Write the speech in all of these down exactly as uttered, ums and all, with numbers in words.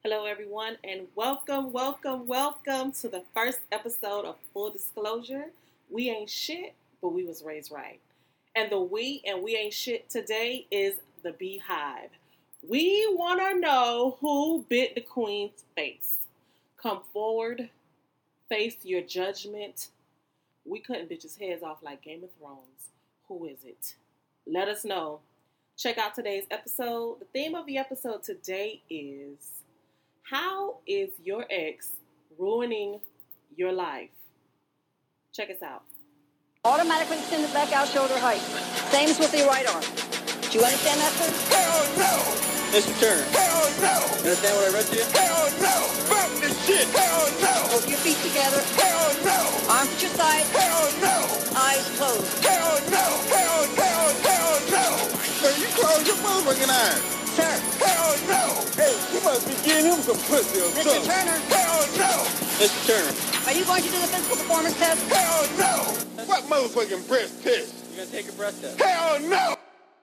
Hello, everyone, and welcome, welcome, welcome to the first episode of Full Disclosure. We ain't shit, but we was raised right. And the we and we ain't shit today is the Beehive. We want to know who bit the queen's face. Come forward, face your judgment. We cutting bitches' heads off like Game of Thrones. Who is it? Let us know. Check out today's episode. The theme of the episode today is, how is your ex ruining your life? Check us out. Automatically extend the back out shoulder height. Same as with the right arm. Do you understand that, sir? Hell no! Mister Turner. Hell no! You understand what I read to you? Hell no! Fuck this shit! Hell no! Both your feet together. Hell no! Arms at your side. Hell no! Eyes closed. Hell no! Hell, hell, hell no! Man, you close your motherfucking eyes! Sir. Hell no! Hey, you must be getting him some pussy or Mister something. Turner. Hell no! Mister Turner. Are you going to do the physical performance test? Hell no! What motherfucking breast test? You're gonna take a breath test. Hell no!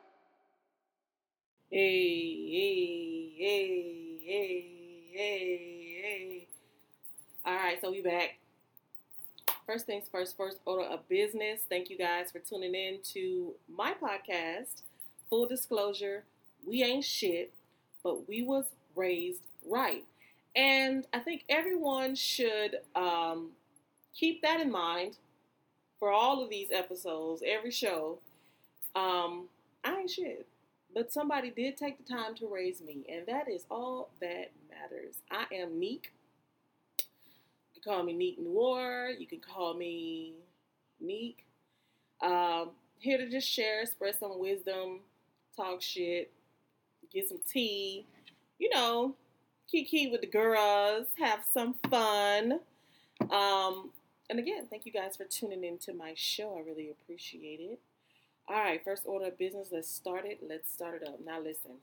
Hey, hey, hey, hey, hey, hey. All right, so we back. First things first, first order of business. Thank you guys for tuning in to my podcast, Full Disclosure. We ain't shit, but we was raised right. And I think everyone should um, keep that in mind for all of these episodes, every show. Um, I ain't shit, but somebody did take the time to raise me, and that is all that matters. I am Neek. You can call me Neek Noir. You can call me Neek. Um, here to just share, spread some wisdom, talk shit, get some tea, you know, kiki with the girls, have some fun. Um, and again, thank you guys for tuning in to my show. I really appreciate it. All right, first order of business. Let's start it. Let's start it up. Now listen.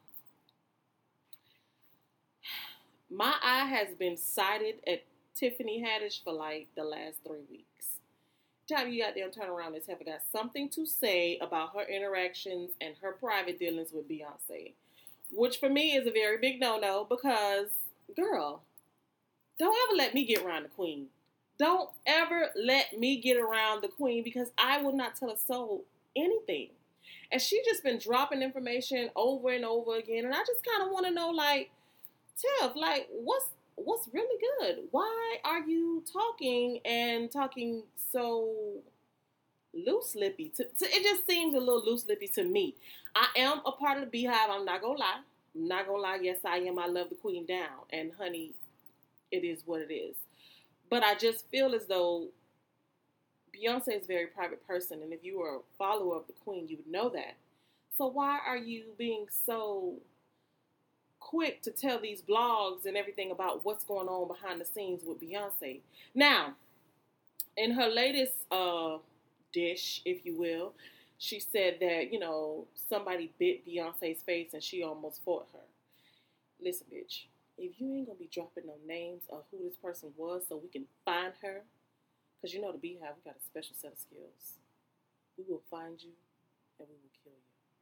My eye has been sighted at Tiffany Haddish for like the last three weeks. Time you goddamn turn around, this heifer got something to say about her interactions and her private dealings with Beyonce. Which for me is a very big no-no because, girl, don't ever let me get around the queen. Don't ever let me get around the queen because I will not tell a soul anything. And she just been dropping information over and over again. And I just kind of want to know, like, Tiff, like, what's what's really good? Why are you talking and talking so loose-lippy? To, to, it just seems a little loose-lippy to me. I am a part of the Beehive. I'm not going to lie. I'm not going to lie. Yes, I am. I love the queen down. And, honey, it is what it is. But I just feel as though Beyonce is a very private person. And if you were a follower of the queen, you would know that. So why are you being so quick to tell these blogs and everything about what's going on behind the scenes with Beyonce? Now, in her latest uh, dish, if you will, she said that, you know, somebody bit Beyonce's face and she almost fought her. Listen, bitch, if you ain't gonna be dropping no names of who this person was so we can find her, because you know the Beehive, we got a special set of skills. We will find you and we will kill you.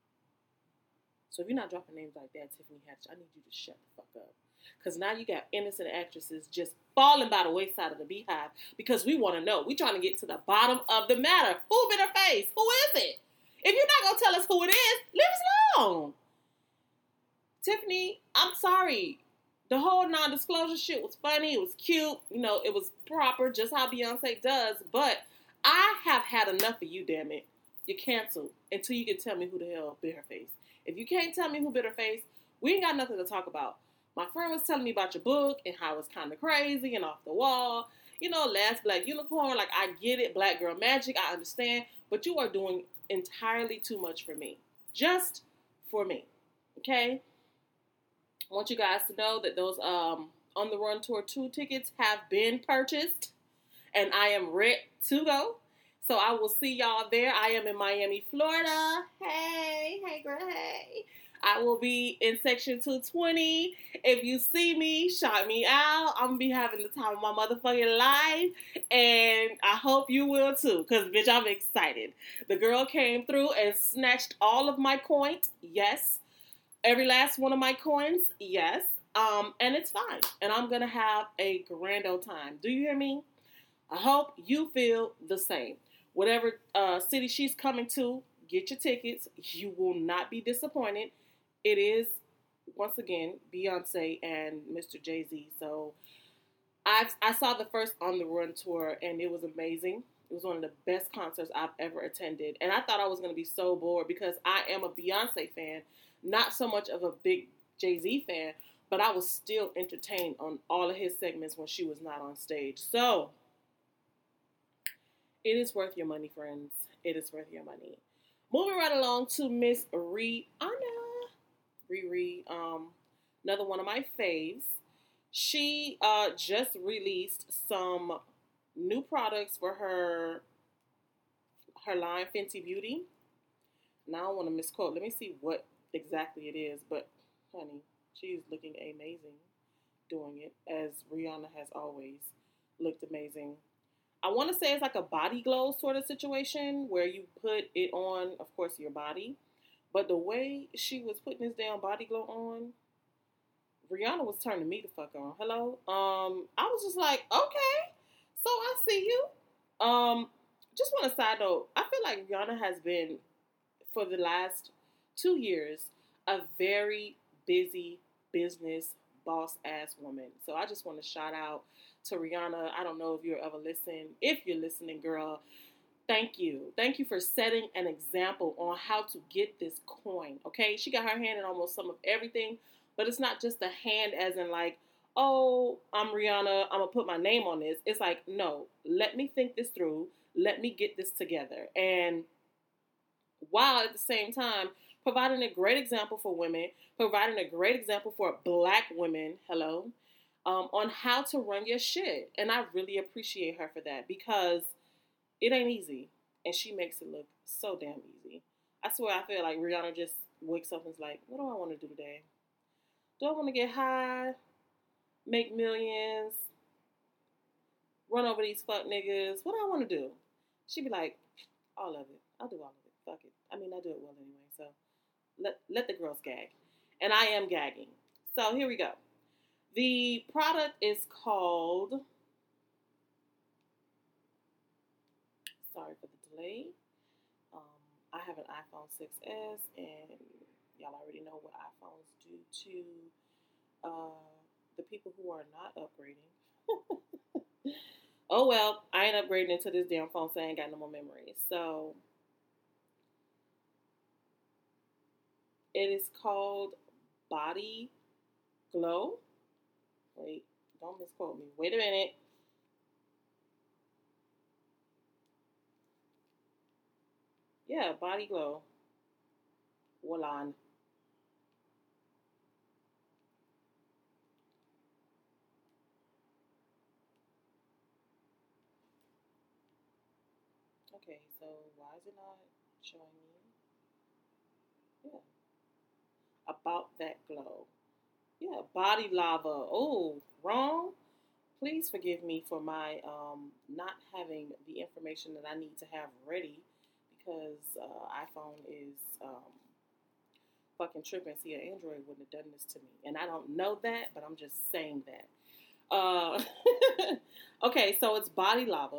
So if you're not dropping names like that, Tiffany Haddish, I need you to shut the fuck up. Because now you got innocent actresses just falling by the wayside of the Beehive because we want to know. We're trying to get to the bottom of the matter. Who bit her face? Who is it? If you're not going to tell us who it is, leave us alone. Tiffany, I'm sorry. The whole non-disclosure shit was funny. It was cute. You know, it was proper, just how Beyonce does. But I have had enough of you, damn it. You're canceled until you can tell me who the hell bit her face. If you can't tell me who bit her face, we ain't got nothing to talk about. My friend was telling me about your book and how it's kind of crazy and off the wall. You know, Last Black Unicorn, like, I get it. Black Girl Magic, I understand. But you are doing entirely too much for me. Just for me. Okay? I want you guys to know that those um, On the Run Tour two tickets have been purchased. And I am ready to go. So I will see y'all there. I am in Miami, Florida. Hey, hey, girl, hey. I will be in section two twenty. If you see me, shout me out. I'm going to be having the time of my motherfucking life. And I hope you will too. Because, bitch, I'm excited. The girl came through and snatched all of my coins. Yes. Every last one of my coins. Yes. Um, and it's fine. And I'm going to have a grand old time. Do you hear me? I hope you feel the same. Whatever uh, city she's coming to, get your tickets. You will not be disappointed. It is, once again, Beyonce and Mister Jay-Z. So I I saw the first On the Run tour, and it was amazing. It was one of the best concerts I've ever attended. And I thought I was going to be so bored because I am a Beyonce fan, not so much of a big Jay-Z fan, but I was still entertained on all of his segments when she was not on stage. So it is worth your money, friends. It is worth your money. Moving right along to Miss Rihanna. Riri, um, another one of my faves. She uh, just released some new products for her her line Fenty Beauty. Now I don't want to misquote. Let me see what exactly it is. But, honey, she's looking amazing doing it, as Rihanna has always looked amazing. I want to say it's like a body glow sort of situation where you put it on, of course, your body. But the way she was putting this damn body glow on, Rihanna was turning me the fuck on. Hello? Um, I was just like, okay, so I see you. Um, just want to side note, I feel like Rihanna has been, for the last two years, a very busy business boss-ass woman. So I just want to shout out to Rihanna. I don't know if you're ever listening. If you're listening, girl, thank you. Thank you for setting an example on how to get this coin, okay? She got her hand in almost some of everything, but it's not just a hand as in like, oh, I'm Rihanna, I'm going to put my name on this. It's like, no, let me think this through. Let me get this together. And while at the same time providing a great example for women, providing a great example for black women, hello, um, on how to run your shit. And I really appreciate her for that because it ain't easy. And she makes it look so damn easy. I swear I feel like Rihanna just wakes up and is like, what do I want to do today? Do I want to get high, make millions, run over these fuck niggas? What do I want to do? She'd be like, all of it. I'll do all of it. Fuck it. I mean, I do it well anyway, so let, let the girls gag. And I am gagging. So here we go. The product is called, sorry for the delay. Um, I have an iPhone six S, and y'all already know what iPhones do to uh, the people who are not upgrading. Oh well, I ain't upgrading into this damn phone, so I ain't got no more memory. So it is called Body Glow. Wait, don't misquote me. Wait a minute. Yeah, Body Glow. Wallon. Okay, so why is it not showing me? Yeah. About that glow. Yeah, Body Lava. Oh, wrong. Please forgive me for my um, not having the information that I need to have ready because uh, iPhone is um, fucking tripping. See, an Android wouldn't have done this to me. And I don't know that, but I'm just saying that. Uh, okay, so it's Body Lava.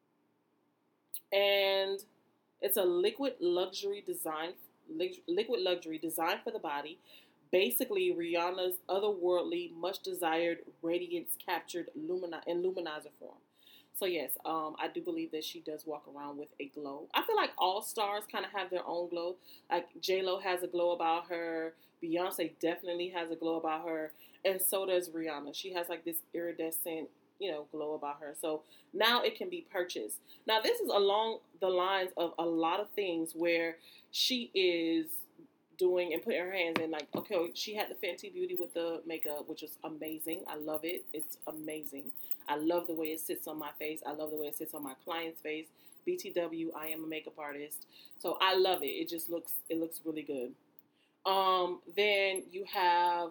And it's a liquid luxury design, liquid luxury designed for the body. Basically, Rihanna's otherworldly, much-desired radiance captured lumina- in luminizer form. So, yes, um, I do believe that she does walk around with a glow. I feel like all stars kind of have their own glow. Like, J-Lo has a glow about her. Beyonce definitely has a glow about her. And so does Rihanna. She has, like, this iridescent, you know, glow about her. So, now it can be purchased. Now, this is along the lines of a lot of things where she is doing and putting her hands in, like, okay, she had the Fenty Beauty with the makeup, which was amazing. I love it. It's amazing. I love the way it sits on my face. I love the way it sits on my client's face. B T W, I am a makeup artist. So I love it. It just looks, it looks really good. Um, then you have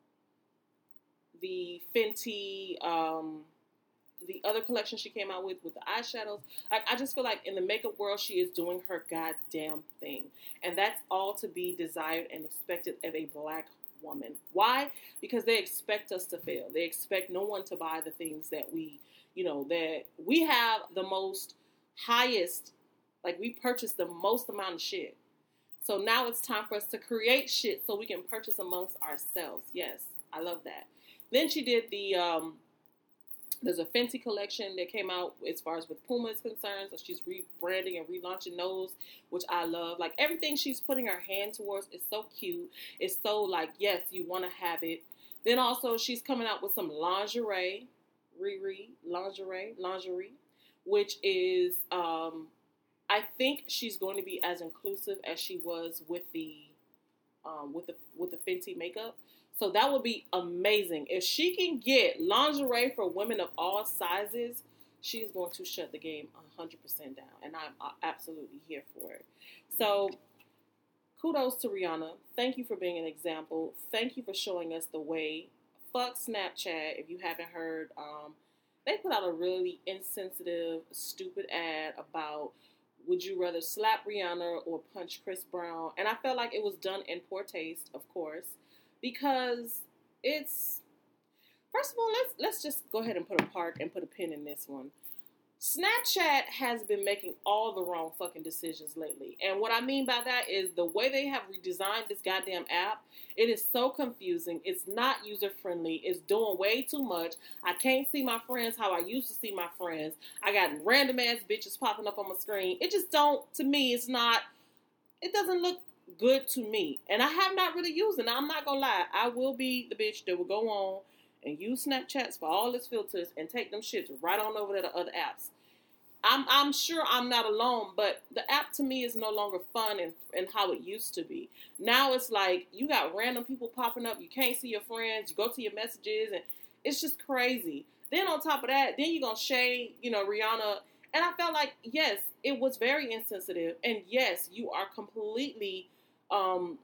the Fenty, um, the other collection she came out with, with the eyeshadows. I, I just feel like in the makeup world, she is doing her goddamn thing. And that's all to be desired and expected of a black woman. Why? Because they expect us to fail. They expect no one to buy the things that we, you know, that we have the most highest, like we purchase the most amount of shit. So now it's time for us to create shit so we can purchase amongst ourselves. Yes, I love that. Then she did the, um, there's a Fenty collection that came out as far as with Puma is concerned. So she's rebranding and relaunching those, which I love. Like everything she's putting her hand towards is so cute. It's so like, yes, you want to have it. Then also she's coming out with some lingerie, Riri, lingerie, lingerie, which is, um, I think she's going to be as inclusive as she was with the, um, with the, with the Fenty makeup. So that would be amazing. If she can get lingerie for women of all sizes, she is going to shut the game one hundred percent down. And I'm absolutely here for it. So kudos to Rihanna. Thank you for being an example. Thank you for showing us the way. Fuck Snapchat. If you haven't heard, um, they put out a really insensitive, stupid ad about would you rather slap Rihanna or punch Chris Brown? And I felt like it was done in poor taste, of course. Because it's, first of all, let's let's just go ahead and put a part and put a pin in this one. Snapchat has been making all the wrong fucking decisions lately. And what I mean by that is the way they have redesigned this goddamn app, it is so confusing. It's not user-friendly. It's doing way too much. I can't see my friends how I used to see my friends. I got random-ass bitches popping up on my screen. It just don't, to me, it's not, it doesn't look good to me. And I have not really used it. Now, I'm not gonna lie. I will be the bitch that will go on and use Snapchats for all its filters and take them shits right on over to the other apps. I'm I'm sure I'm not alone, but the app to me is no longer fun and, and how it used to be. Now it's like you got random people popping up. You can't see your friends. You go to your messages and it's just crazy. Then on top of that, then you're gonna shade, you know, Rihanna. And I felt like, yes, it was very insensitive. And yes, you are completely Um,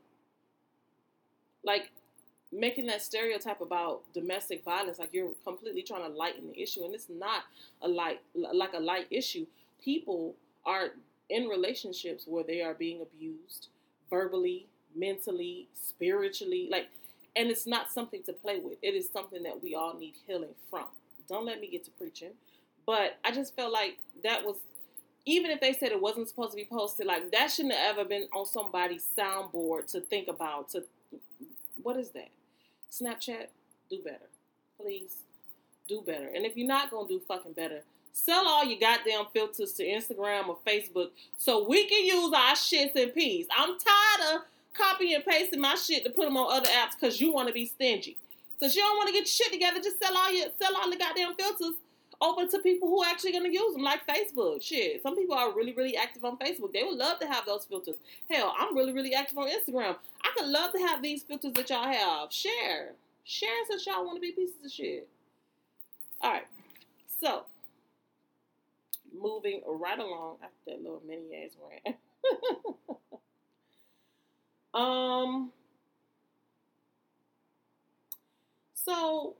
like making that stereotype about domestic violence, like you're completely trying to lighten the issue, and it's not a light, like a light issue. People are in relationships where they are being abused verbally, mentally, spiritually, like, and it's not something to play with. It is something that we all need healing from. Don't let me get to preaching, but I just felt like that was. Even if they said it wasn't supposed to be posted, like, that shouldn't have ever been on somebody's soundboard to think about. To what is that? Snapchat, do better. Please, do better. And if you're not going to do fucking better, sell all your goddamn filters to Instagram or Facebook so we can use our shits in peace. I'm tired of copying and pasting my shit to put them on other apps because you want to be stingy. Since you don't want to get your shit together, just sell all your sell all the goddamn filters over to people who are actually going to use them, like Facebook. Shit, some people are really, really active on Facebook. They would love to have those filters. Hell, I'm really, really active on Instagram. I could love to have these filters that y'all have. Share. Share since y'all want to be pieces of shit. All right. So, moving right along after that little mini-ass rant. um. So,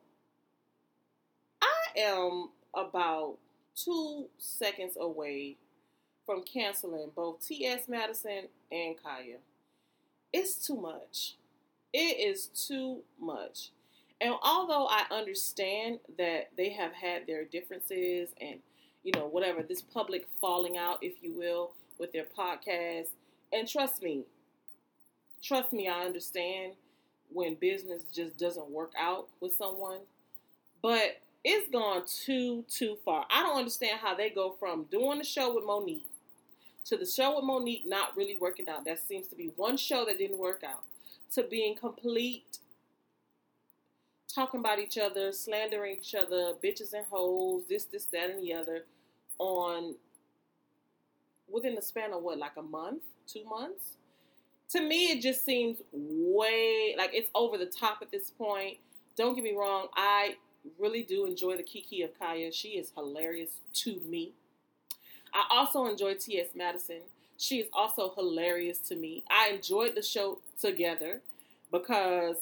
I am about two seconds away from canceling both T S Madison and Kaya. It's too much. It is too much. And although I understand that they have had their differences and, you know, whatever, this public falling out, if you will, with their podcast, and trust me, trust me, I understand when business just doesn't work out with someone, but it's gone too, too far. I don't understand how they go from doing the show with Monique to the show with Monique not really working out. That seems to be one show that didn't work out, to being complete, talking about each other, slandering each other, bitches and hoes, this, this, that, and the other, on, within the span of what, like a month, two months? To me, it just seems way, like it's over the top at this point. Don't get me wrong, I really do enjoy the Kiki of Kaya. She is hilarious to me. I also enjoy T S Madison. She is also hilarious to me. I enjoyed the show together because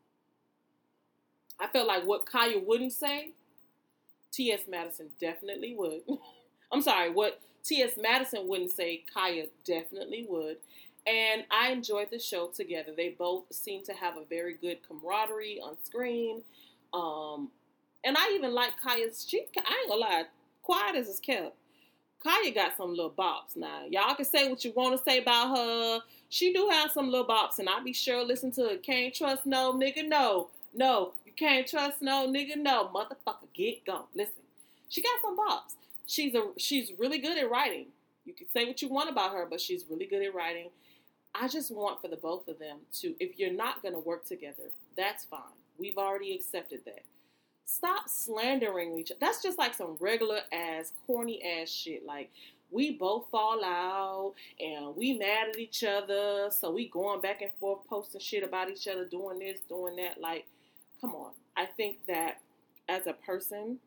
I felt like what Kaya wouldn't say, T S Madison definitely would. I'm sorry, what T S Madison wouldn't say, Kaya definitely would. And I enjoyed the show together. They both seem to have a very good camaraderie on screen. Um, and I even like Kaya's, she, I ain't gonna lie, quiet as it's kept. Kaya got some little bops now. Y'all can say what you want to say about her. She do have some little bops, and I be sure listen to it. Can't trust no nigga, no. No, you can't trust no nigga, no. Motherfucker, get gone. Listen, she got some bops. She's a she's really good at writing. You can say what you want about her, but she's really good at writing. I just want for the both of them to, if you're not going to work together, that's fine. We've already accepted that. Stop slandering each other. That's just like some regular ass, corny ass shit. Like, we both fall out and we mad at each other. So we going back and forth posting shit about each other, doing this, doing that. Like, come on. I think that as a person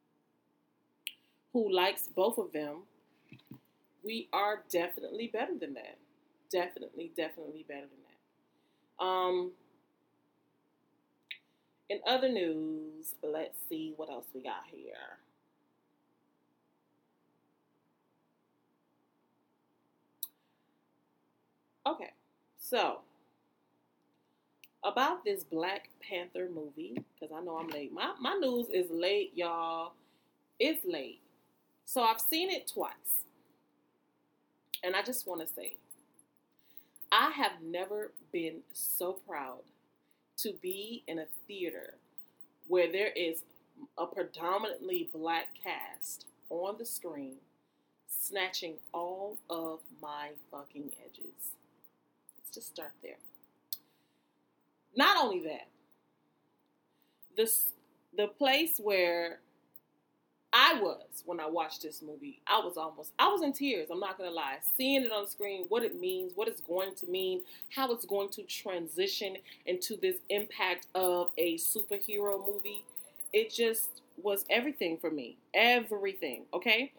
who likes both of them, we are definitely better than that. Definitely, definitely better than that. Um, in other news, let's see what else we got here. Okay, so about this Black Panther movie, because I know I'm late. My my news is late, y'all. It's late. So I've seen it twice. And I just want to say, I have never been so proud to be in a theater where there is a predominantly black cast on the screen snatching all of my fucking edges. Let's just start there. Not only that, this, the place where I was when I watched this movie, I was almost, I was in tears, I'm not going to lie. Seeing it on the screen, what it means, what it's going to mean, how it's going to transition into this impact of a superhero movie, it just was everything for me. Everything, okay?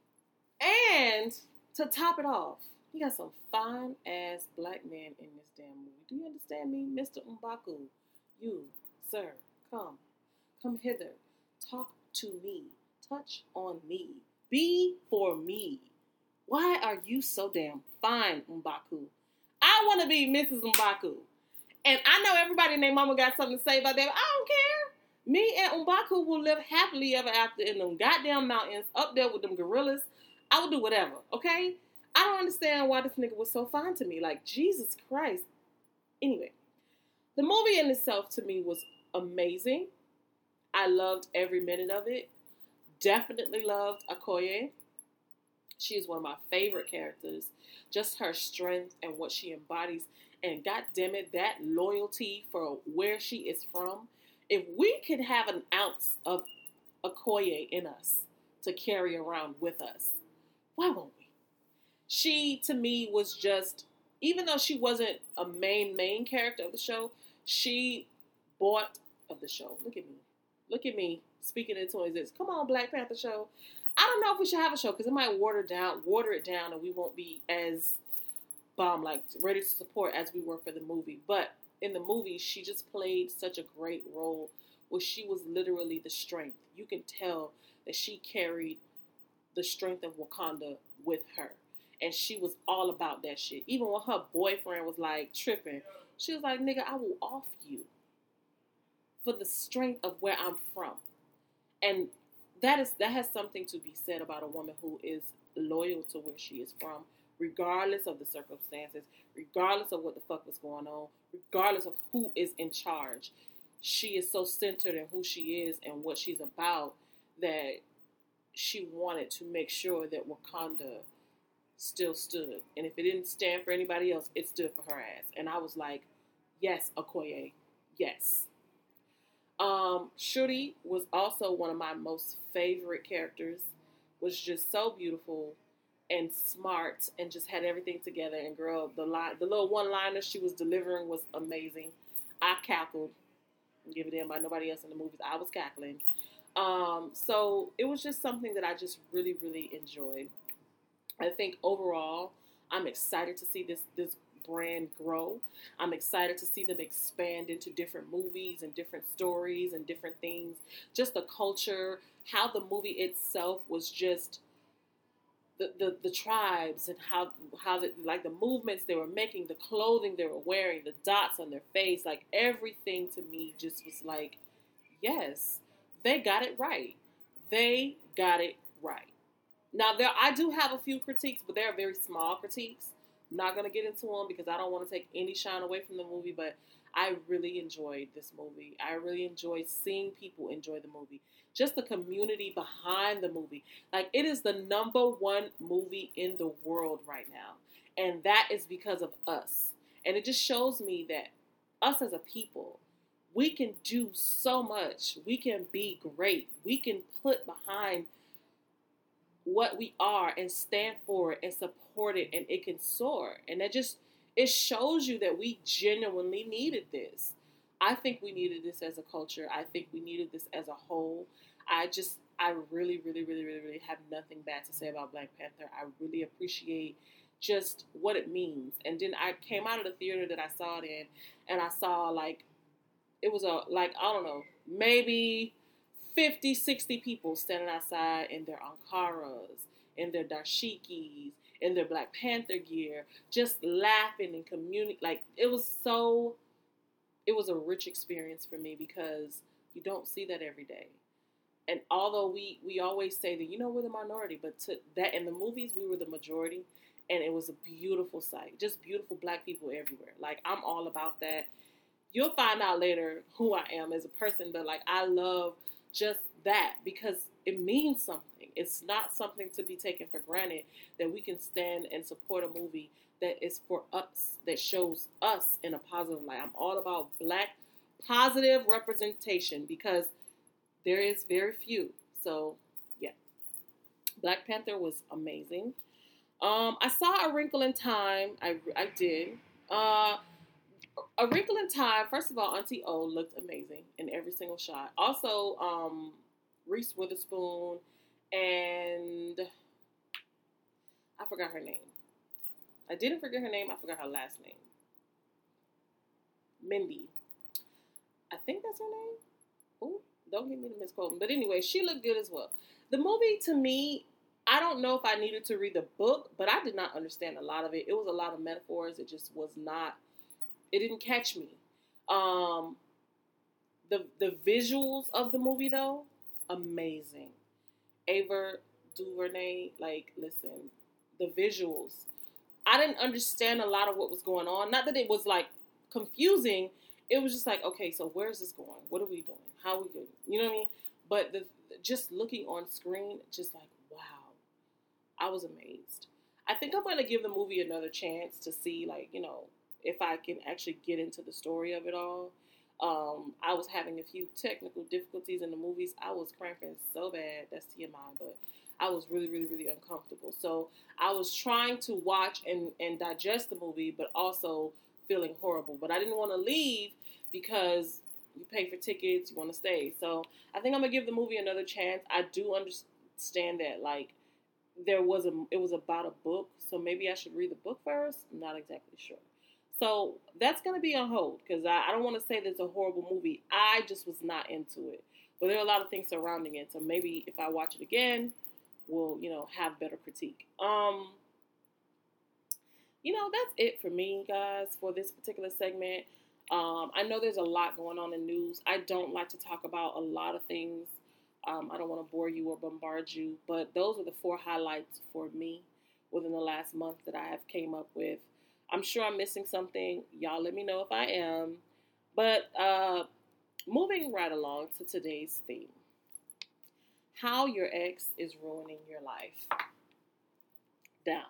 And to top it off, you got some fine-ass black men in this damn movie. Do you understand me? Mister M'Baku, you, sir, come. Come hither. Talk to me. Touch on me. Be for me. Why are you so damn fine, M'Baku? I want to be Missus M'Baku. And I know everybody and their mama got something to say about that, but I don't care. Me and M'Baku will live happily ever after in them goddamn mountains, up there with them gorillas. I will do whatever, okay? I don't understand why this nigga was so fine to me. Like, Jesus Christ. Anyway, the movie in itself to me was amazing. I loved every minute of it. Definitely loved Okoye. She is one of my favorite characters. Just her strength and what she embodies. And goddammit, that loyalty for where she is from. If we could have an ounce of Okoye in us to carry around with us, why won't we? She, to me, was just, even though she wasn't a main, main character of the show, she bought of the show. Look at me. Look at me speaking into existence. Come on, Black Panther show. I don't know if we should have a show because it might water down, water it down, and we won't be as bomb, like ready to support as we were for the movie. But in the movie, she just played such a great role where she was literally the strength. You can tell that she carried the strength of Wakanda with her. And she was all about that shit. Even when her boyfriend was like tripping, she was like, nigga, I will off you for the strength of where I'm from. And that is that has something to be said about a woman who is loyal to where she is from, regardless of the circumstances, regardless of what the fuck was going on, regardless of who is in charge. She is so centered in who she is and what she's about that she wanted to make sure that Wakanda still stood. And if it didn't stand for anybody else, it stood for her ass. And I was like, yes, Okoye, yes. Um, Shuri was also one of my most favorite characters. Was just so beautiful and smart and just had everything together. And girl, the line, the little one-liner she was delivering was amazing. I cackled. Give a damn about nobody else in the movies. I was cackling. Um, so it was just something that I just really, really enjoyed. I think overall, I'm excited to see this this brand grow. I'm excited to see them expand into different movies and different stories and different things. Just the culture, how the movie itself was just the, the, the tribes and how how the, like the movements they were making, the clothing they were wearing, the dots on their face, like everything to me just was like, yes, they got it right. They got it right. Now there, I do have a few critiques, but they're very small critiques. I'm not gonna get into them because I don't want to take any shine away from the movie, but I really enjoyed this movie. I really enjoyed seeing people enjoy the movie. Just the community behind the movie. Like, it is the number one movie in the world right now. And that is because of us. And it just shows me that us as a people, we can do so much. We can be great. We can put behind what we are and stand for it and support it, and it can soar. And that just, it shows you that we genuinely needed this. I think we needed this as a culture. I think we needed this as a whole. I just, I really, really, really, really, really have nothing bad to say about Black Panther. I really appreciate just what it means. And then I came out of the theater that I saw it in, and I saw, like, it was a, like, I don't know, maybe fifty, sixty people standing outside in their Ankaras, in their dashikis, in their Black Panther gear, just laughing and communicating. Like, it was so, it was a rich experience for me because you don't see that every day. And although we, we always say that, you know, we're the minority, but to that in the movies, we were the majority. And it was a beautiful sight. Just beautiful Black people everywhere. Like, I'm all about that. You'll find out later who I am as a person, but, like, I love just that because it means something. It's not something to be taken for granted that we can stand and support a movie that is for us, that shows us in a positive light. I'm all about Black positive representation because there is very few. So, yeah. Black Panther was amazing. Um, I saw A Wrinkle in Time. I, I did. Uh, A Wrinkle in Time, first of all, Auntie O looked amazing in every single shot. Also, um, Reese Witherspoon and I forgot her name. I didn't forget her name. I forgot her last name. Mindy. I think that's her name. Ooh, don't give me the misquoting. But anyway, she looked good as well. The movie, to me, I don't know if I needed to read the book, but I did not understand a lot of it. It was a lot of metaphors. It just was not, it didn't catch me. Um, the the visuals of the movie, though, amazing. Ava DuVernay, like, listen, the visuals. I didn't understand a lot of what was going on. Not that it was, like, confusing. It was just like, okay, so where's this going? What are we doing? How are we doing? You know what I mean? But the just looking on screen, just like, wow. I was amazed. I think I'm going to give the movie another chance to see, like, you know, if I can actually get into the story of it all. Um, I was having a few technical difficulties in the movies. I was cramping so bad. That's T M I, but I was really, really, really uncomfortable. So I was trying to watch and, and digest the movie, but also feeling horrible. But I didn't want to leave because you pay for tickets, you want to stay. So I think I'm going to give the movie another chance. I do understand that, like, there was a, it was about a book, so maybe I should read the book first. I'm not exactly sure. So that's going to be on hold because I, I don't want to say that it's a horrible movie. I just was not into it. But there are a lot of things surrounding it. So maybe if I watch it again, we'll, you know, have better critique. Um, you know, that's it for me, guys, for this particular segment. Um, I know there's a lot going on in news. I don't like to talk about a lot of things. Um, I don't want to bore you or bombard you, but those are the four highlights for me within the last month that I have came up with. I'm sure I'm missing something. Y'all let me know if I am. But uh, moving right along to today's theme. How your ex is ruining your life. Now,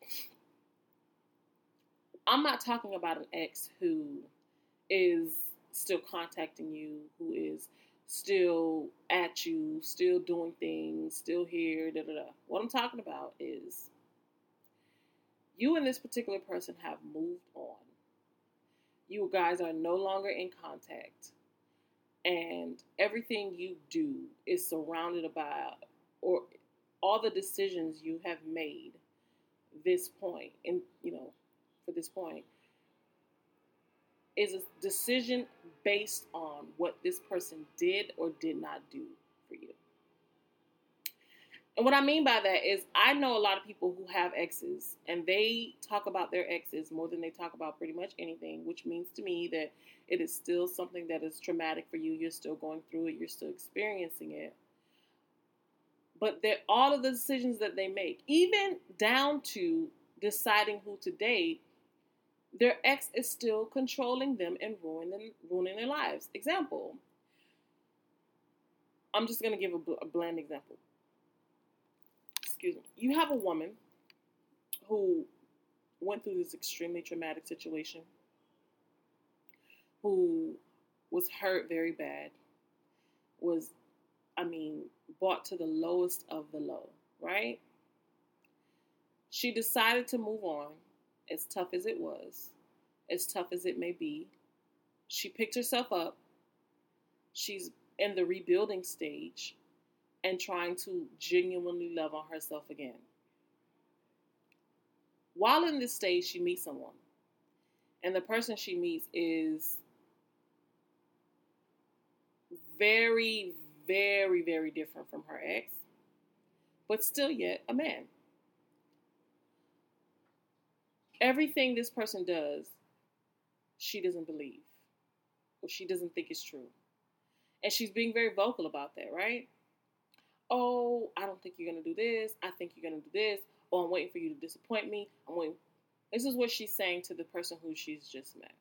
I'm not talking about an ex who is still contacting you, who is still at you, still doing things, still here, da da da. What I'm talking about is you and this particular person have moved on. You guys are no longer in contact. And everything you do is surrounded by, or all the decisions you have made this point, and you know, for this point, is a decision based on what this person did or did not do for you. And what I mean by that is I know a lot of people who have exes, and they talk about their exes more than they talk about pretty much anything, which means to me that it is still something that is traumatic for you. You're still going through it. You're still experiencing it. But they're, all of the decisions that they make, even down to deciding who to date, their ex is still controlling them and ruining them, ruining their lives. Example. I'm just going to give a, a bland example. Excuse me. You have a woman who went through this extremely traumatic situation, who was hurt very bad, was, I mean, brought to the lowest of the low, right? She decided to move on, as tough as it was, as tough as it may be. She picked herself up. She's in the rebuilding stage and trying to genuinely love on herself again. While in this stage, she meets someone. And the person she meets is very, very, very different from her ex, but still yet a man. Everything this person does, she doesn't believe, or she doesn't think is true. And she's being very vocal about that, right? Oh, I don't think you're going to do this. I think you're going to do this. Oh, I'm waiting for you to disappoint me. I'm waiting. This is what she's saying to the person who she's just met.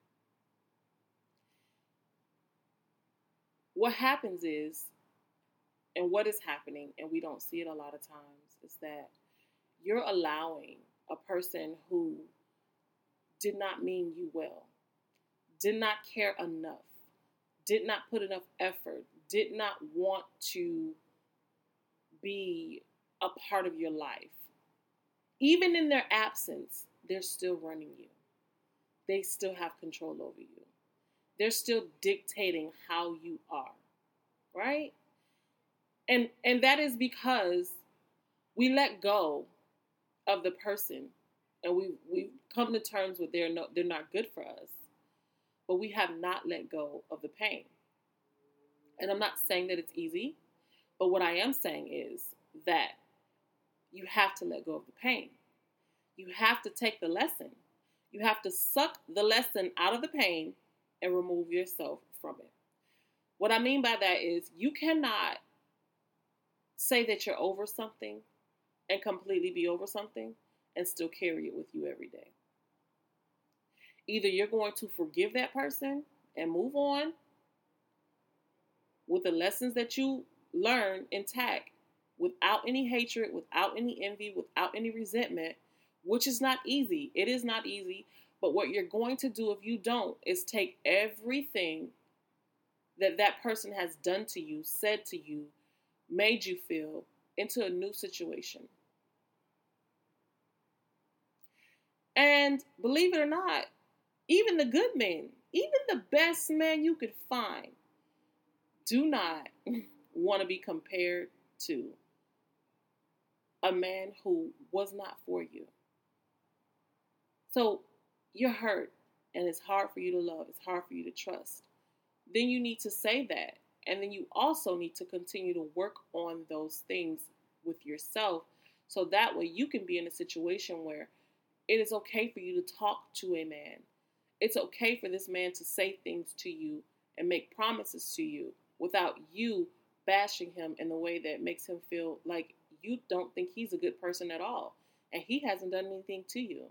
What happens is, and what is happening, and we don't see it a lot of times, is that you're allowing a person who did not mean you well, did not care enough, did not put enough effort, did not want to be a part of your life. Even in their absence, they're still running you. They still have control over you. They're still dictating how you are, right? And and that is because we let go of the person, and we we've come to terms with they're no, they're not good for us, but we have not let go of the pain. And I'm not saying that it's easy, but what I am saying is that you have to let go of the pain. You have to take the lesson. You have to suck the lesson out of the pain and remove yourself from it. What I mean by that is you cannot say that you're over something and completely be over something and still carry it with you every day. Either you're going to forgive that person and move on with the lessons that you learn intact, without any hatred, without any envy, without any resentment, which is not easy. It is not easy. But what you're going to do if you don't is take everything that that person has done to you, said to you, made you feel into a new situation. And believe it or not, even the good men, even the best man you could find, do not want to be compared to a man who was not for you. So you're hurt and it's hard for you to love. It's hard for you to trust. Then you need to say that. And then you also need to continue to work on those things with yourself. So that way you can be in a situation where it is okay for you to talk to a man. It's okay for this man to say things to you and make promises to you without you bashing him in the way that makes him feel like you don't think he's a good person at all. And he hasn't done anything to you.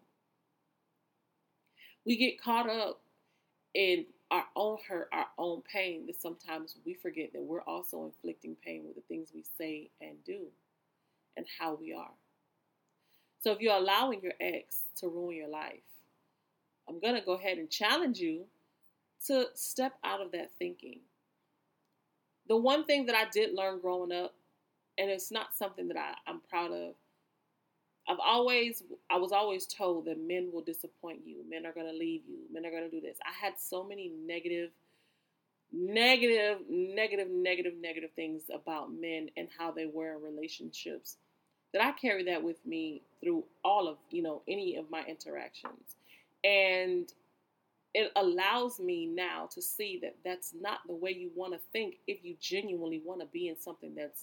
We get caught up in our own hurt, our own pain, that sometimes we forget that we're also inflicting pain with the things we say and do and how we are. So if you're allowing your ex to ruin your life, I'm going to go ahead and challenge you to step out of that thinking. The one thing that I did learn growing up, and it's not something that I, I'm proud of, I've always, I was always told that men will disappoint you. Men are going to leave you. Men are going to do this. I had so many negative, negative, negative, negative, negative things about men and how they were in relationships that I carry that with me through all of, you know, any of my interactions. And it allows me now to see that that's not the way you want to think if you genuinely want to be in something that's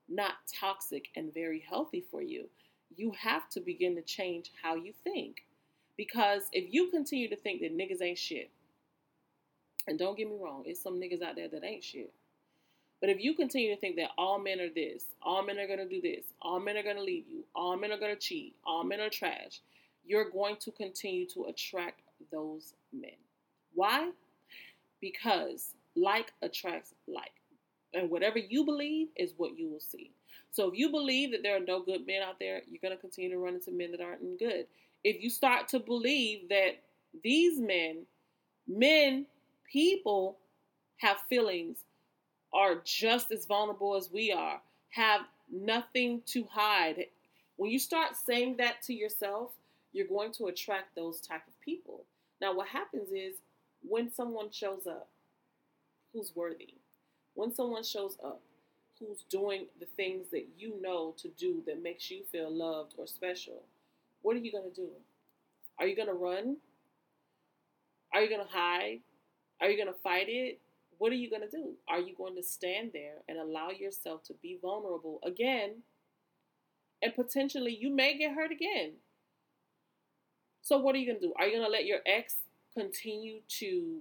not toxic and very healthy for you. You have to begin to change how you think. Because if you continue to think that niggas ain't shit, and don't get me wrong, it's some niggas out there that ain't shit. But if you continue to think that all men are this, all men are going to do this, all men are going to leave you, all men are going to cheat, all men are trash, you're going to continue to attract those men. Why? Because like attracts like. And whatever you believe is what you will see. So if you believe that there are no good men out there, you're going to continue to run into men that aren't good. If you start to believe that these men, men, people have feelings, are just as vulnerable as we are, have nothing to hide. When you start saying that to yourself, you're going to attract those type of people. Now, what happens is when someone shows up who's worthy, when someone shows up who's doing the things that you know to do that makes you feel loved or special, what are you going to do? Are you going to run? Are you going to hide? Are you going to fight it? What are you going to do? Are you going to stand there and allow yourself to be vulnerable again? And potentially you may get hurt again. So what are you going to do? Are you going to let your ex continue to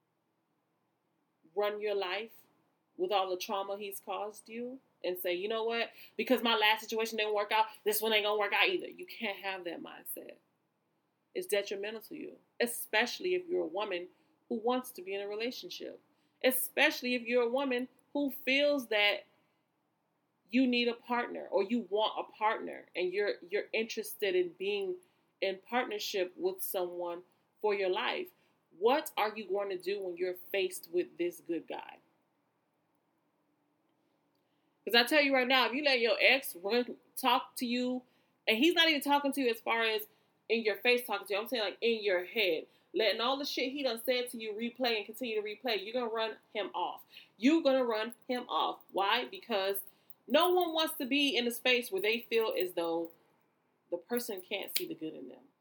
run your life with all the trauma he's caused you and say, you know what, because my last situation didn't work out, this one ain't going to work out either? You can't have that mindset. It's detrimental to you, especially if you're a woman who wants to be in a relationship, especially if you're a woman who feels that you need a partner or you want a partner and you're you're interested in being in partnership with someone for your life. What are you going to do when you're faced with this good guy? Because I tell you right now, if you let your ex run, talk to you, and he's not even talking to you as far as in your face talking to you, I'm saying like in your head, letting all the shit he done said to you replay and continue to replay, you're going to run him off. You're going to run him off. Why? Because no one wants to be in a space where they feel as though the person can't see the good in them.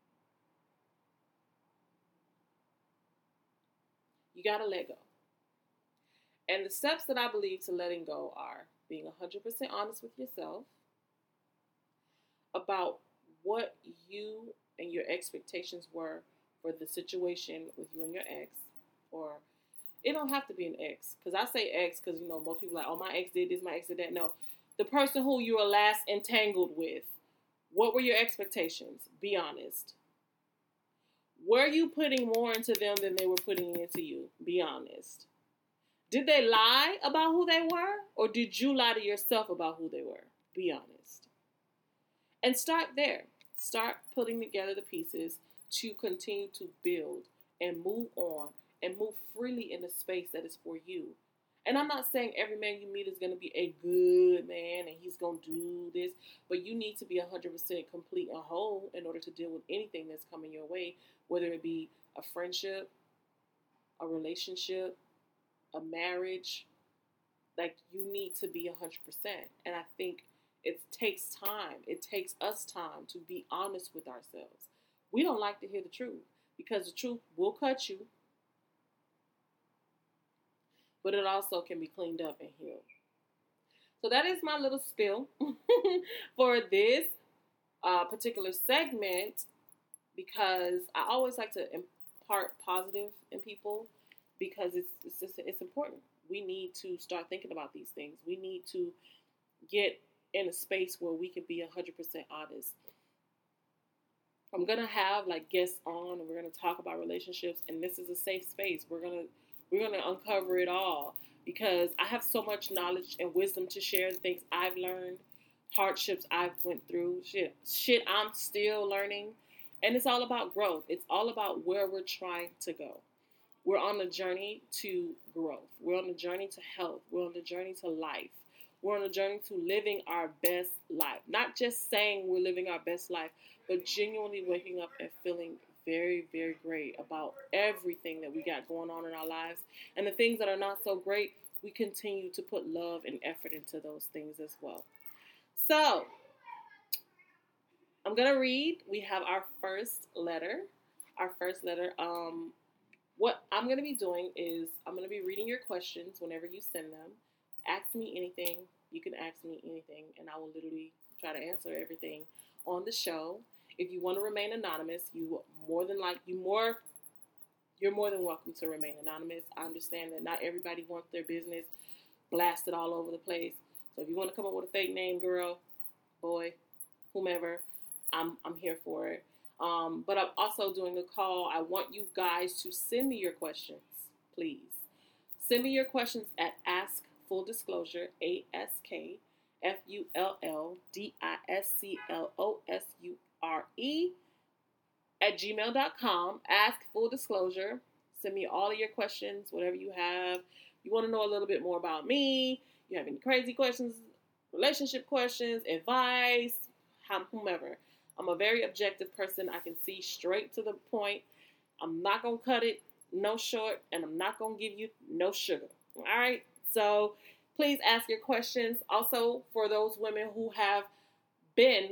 You got to let go. And the steps that I believe to letting go are being one hundred percent honest with yourself about what you and your expectations were for the situation with you and your ex. Or it don't have to be an ex. Because I say ex because, you know, most people are like, oh, my ex did this, my ex did that. No. The person who you were last entangled with. What were your expectations? Be honest. Were you putting more into them than they were putting into you? Be honest. Did they lie about who they were? Or did you lie to yourself about who they were? Be honest. And start there. Start putting together the pieces to continue to build and move on and move freely in the space that is for you. And I'm not saying every man you meet is going to be a good man and he's going to do this, but you need to be one hundred percent complete and whole in order to deal with anything that's coming your way, whether it be a friendship, a relationship, a marriage. Like, you need to be one hundred percent. And I think it takes time. It takes us time to be honest with ourselves. We don't like to hear the truth because the truth will cut you, but it also can be cleaned up and healed. So that is my little spiel for this uh, particular segment, because I always like to impart positive in people because it's it's, just, it's important. We need to start thinking about these things. We need to get in a space where we can be one hundred percent honest. I'm going to have like guests on and we're going to talk about relationships, and this is a safe space. We're going to We're going to uncover it all because I have so much knowledge and wisdom to share, things I've learned, hardships I've went through, shit, shit I'm still learning. And it's all about growth. It's all about where we're trying to go. We're on the journey to growth. We're on the journey to health. We're on the journey to life. We're on a journey to living our best life. Not just saying we're living our best life, but genuinely waking up and feeling very, very great about everything that we got going on in our lives. And the things that are not so great, we continue to put love and effort into those things as well. So, I'm going to read. We have our first letter. Our first letter. Um, what I'm going to be doing is I'm going to be reading your questions whenever you send them. ask me anything. You can ask me anything, and I will literally try to answer everything on the show. If you want to remain anonymous, you more than like you more. You're more than welcome to remain anonymous. I understand that not everybody wants their business blasted all over the place. So if you want to come up with a fake name, girl, boy, whomever, I'm I'm here for it. Um, but I'm also doing a call. I want you guys to send me your questions, please. Send me your questions at Ask Full Disclosure, A S K F U L L D I S C L O S U R E, at gmail dot com. Ask Full Disclosure. Send me all of your questions, whatever you have. You want to know a little bit more about me. You have any crazy questions, relationship questions, advice, whomever. I'm a very objective person. I can see straight to the point. I'm not going to cut it no short, and I'm not going to give you no sugar. All right? So please ask your questions. Also, for those women who have been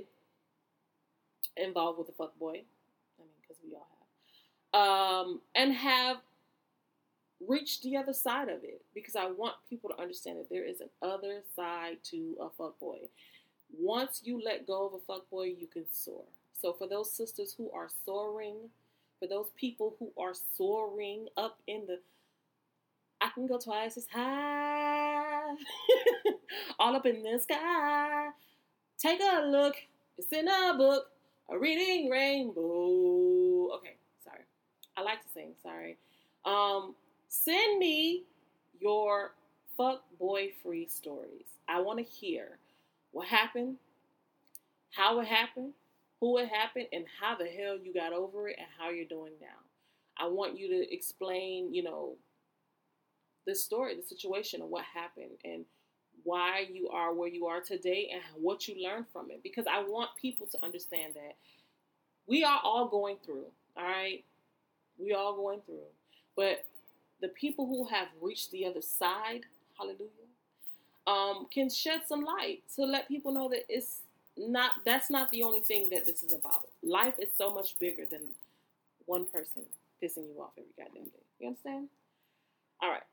involved with a fuckboy, I mean, because we all have, um, and have reached the other side of it, because I want people to understand that there is an other side to a fuckboy. Once you let go of a fuckboy, you can soar. So for those sisters who are soaring, for those people who are soaring up in the, I can go twice as high, all up in the sky. Take a look. It's in a book. A reading rainbow. Okay, sorry. I like to sing. Sorry. Um, send me your fuck boy free stories. I want to hear what happened, how it happened, who it happened, and how the hell you got over it and how you're doing now. I want you to explain, you know, the story, the situation of what happened and why you are where you are today and what you learned from it. Because I want people to understand that we are all going through, all right? We all going through. But the people who have reached the other side, hallelujah, um, can shed some light to let people know that it's not, that's not the only thing that this is about. Life is so much bigger than one person pissing you off every goddamn day. You understand? All right.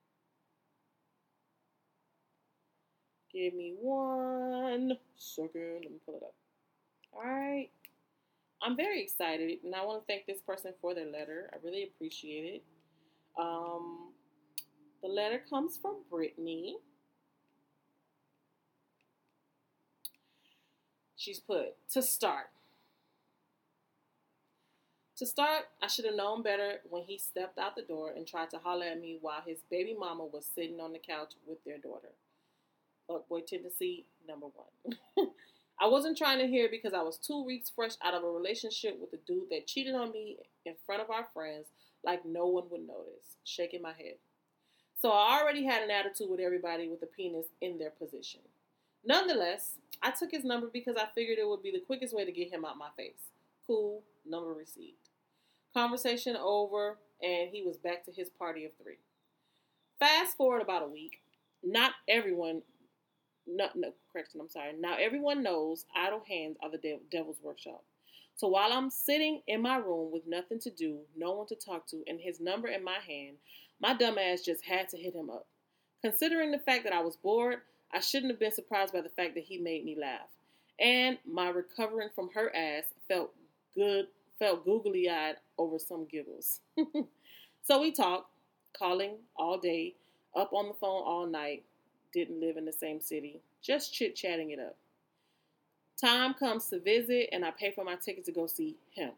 Give me one second. Let me pull it up. All right. I'm very excited, and I want to thank this person for their letter. I really appreciate it. Um, the letter comes from Brittany. She's put, to start. To start, I should have known better when he stepped out the door and tried to holler at me while his baby mama was sitting on the couch with their daughter. Fuckboy tendency number one. I wasn't trying to hear it because I was two weeks fresh out of a relationship with a dude that cheated on me in front of our friends like no one would notice. Shaking my head. So I already had an attitude with everybody with a penis in their position. Nonetheless, I took his number because I figured it would be the quickest way to get him out my face. Cool, number received. Conversation over, and he was back to his party of three. Fast forward about a week. Not everyone... No, no, correction, I'm sorry. Now everyone knows idle hands are the de- devil's workshop. So while I'm sitting in my room with nothing to do, no one to talk to, and his number in my hand, my dumb ass just had to hit him up. Considering the fact that I was bored, I shouldn't have been surprised by the fact that he made me laugh. And my recovering from her ass felt good, felt googly-eyed over some giggles. So we talked, calling all day, up on the phone all night. Didn't live in the same city, just chit-chatting it up. Time comes to visit, and I pay for my ticket to go see him.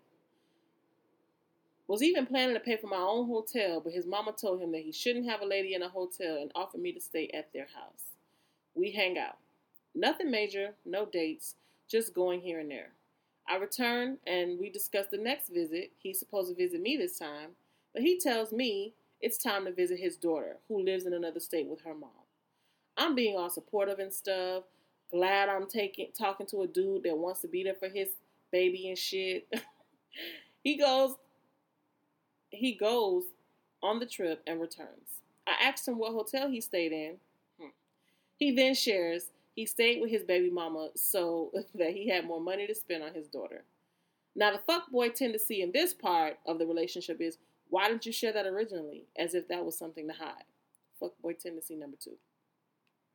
Was even planning to pay for my own hotel, but his mama told him that he shouldn't have a lady in a hotel and offered me to stay at their house. We hang out. Nothing major, no dates, just going here and there. I return, and we discuss the next visit. He's supposed to visit me this time, but he tells me it's time to visit his daughter, who lives in another state with her mom. I'm being all supportive and stuff. Glad I'm taking talking to a dude that wants to be there for his baby and shit. he goes, he goes on the trip and returns. I asked him what hotel he stayed in. Hmm. He then shares he stayed with his baby mama so that he had more money to spend on his daughter. Now the fuckboy tendency in this part of the relationship is, why didn't you share that originally? As if that was something to hide. Fuckboy tendency number two.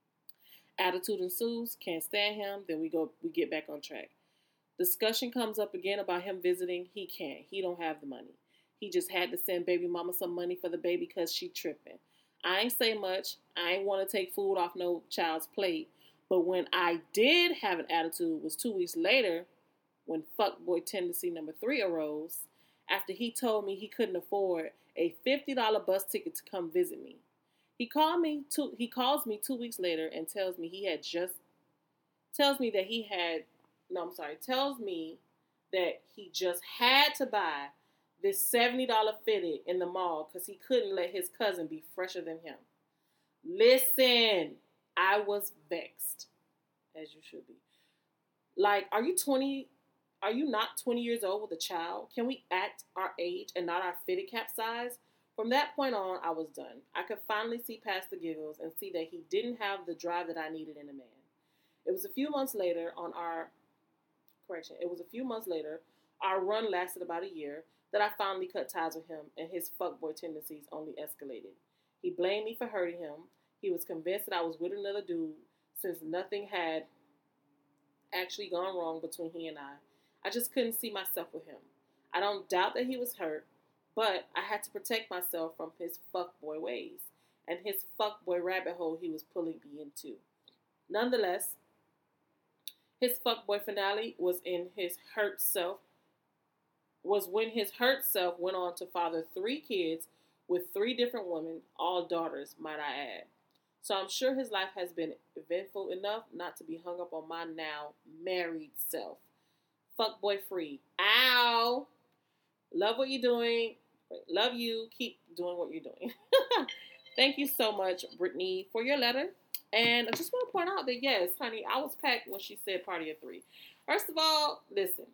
Attitude ensues. Can't stand him. Then we go. We get back on track. Discussion comes up again about him visiting. He can't. He don't have the money. He just had to send baby mama some money for the baby because she tripping. I ain't say much. I ain't want to take food off no child's plate. But when I did have an attitude was two weeks later when fuckboy tendency number three arose after he told me he couldn't afford a fifty dollars bus ticket to come visit me. He called me two, he calls me two weeks later and tells me he had just, tells me that he had, no, I'm sorry, tells me that he just had to buy this seventy dollars fitted in the mall because he couldn't let his cousin be fresher than him. Listen, I was vexed, as you should be. Like, are you twenty, are you not twenty years old with a child? Can we act our age and not our fitted cap size? From that point on, I was done. I could finally see past the giggles and see that he didn't have the drive that I needed in a man. It was a few months later on our, correction, it was a few months later, our run lasted about a year, that I finally cut ties with him and his fuckboy tendencies only escalated. He blamed me for hurting him. He was convinced that I was with another dude since nothing had actually gone wrong between he and I. I just couldn't see myself with him. I don't doubt that he was hurt, but I had to protect myself from his fuckboy ways and his fuckboy rabbit hole he was pulling me into. Nonetheless, his fuckboy finale was in his hurt self, was when his hurt self went on to father three kids with three different women, all daughters, might I add. So I'm sure his life has been eventful enough not to be hung up on my now married self. Fuckboy free. Ow! Love what you're doing. Love you. Keep doing what you're doing. Thank you so much, Brittany, for your letter. And I just want to point out that, yes, honey, I was packed when she said party of three. First of all, listen.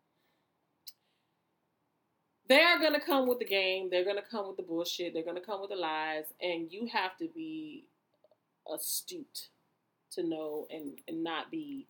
They're going to come with the game. They're going to come with the bullshit. They're going to come with the lies. And you have to be astute to know and, and not be,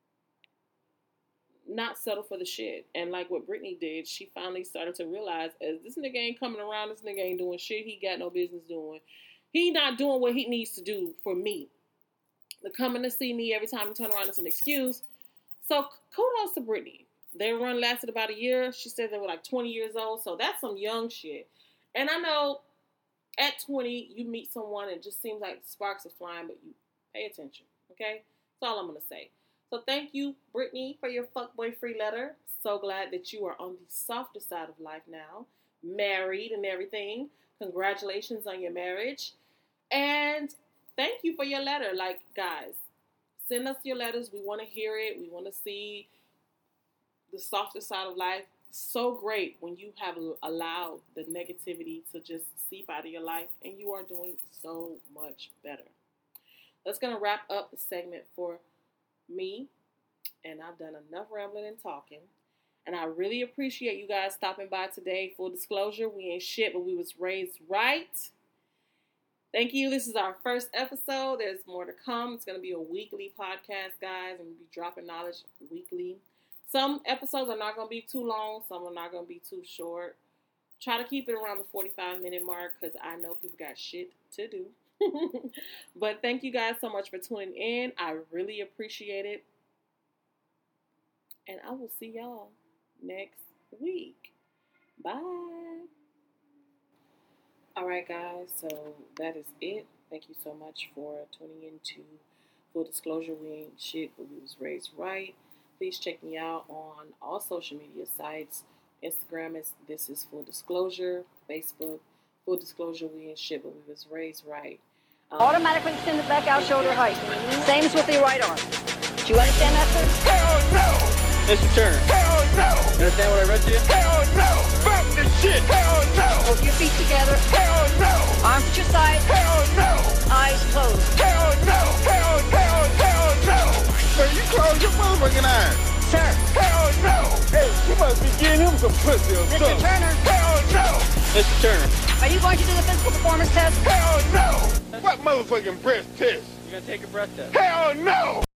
not settle for the shit. And like what Brittany did, she finally started to realize, as this nigga ain't coming around, this nigga ain't doing shit he got no business doing. He not doing what he needs to do for me. The coming to see me every time he turn around is an excuse. So kudos to Brittany. Their run lasted about a year. She said they were like twenty years old. So that's some young shit. And I know at twenty, you meet someone and it just seems like sparks are flying, but you pay attention. Okay? That's all I'm going to say. So thank you, Brittany, for your fuckboy free letter. So glad that you are on the softer side of life now. Married and everything. Congratulations on your marriage. And thank you for your letter. Like, guys, send us your letters. We want to hear it. We want to see the softer side of life. So great when you have allowed the negativity to just seep out of your life, and you are doing so much better. That's going to wrap up the segment for me, and I've done enough rambling and talking, and I really appreciate you guys stopping by today. Full disclosure, we ain't shit, but we was raised right. Thank you. This is our first episode. There's more to come. It's going to be a weekly podcast, guys, and we'll be dropping knowledge weekly. Some episodes are not going to be too long. Some are not going to be too short. Try to keep it around the forty-five minute mark because I know people got shit to do. But thank you guys so much for tuning in. I really appreciate it. And I will see y'all next week. Bye. All right, guys. So that is it. Thank you so much for tuning in to Full Disclosure. We ain't shit, but we was raised right. Please check me out on all social media sites. Instagram is This Is Full Disclosure. Facebook, Full Disclosure, we ain't shit, but we was raised right. Um, Automatically extend the back out shoulder height. Same as with the right arm. Do you understand that, sir? Hell no! Mister Turner, Hell no! you understand what I read to you? Hell no! Fuck this shit! Hell no! Both your feet together. Hell no! Arms at your side. Hell no! Eyes closed. Hell no! Hell, hell, hell no! Man, you close your motherfucking eyes! Sir. Hell no! Hey, you must be getting him some pussy or Mister something. Turner. Hell no! Mister Turner, Are you going to do the physical performance test? Hell no! What motherfucking breast test? you're gonna take a breath test. Hell no!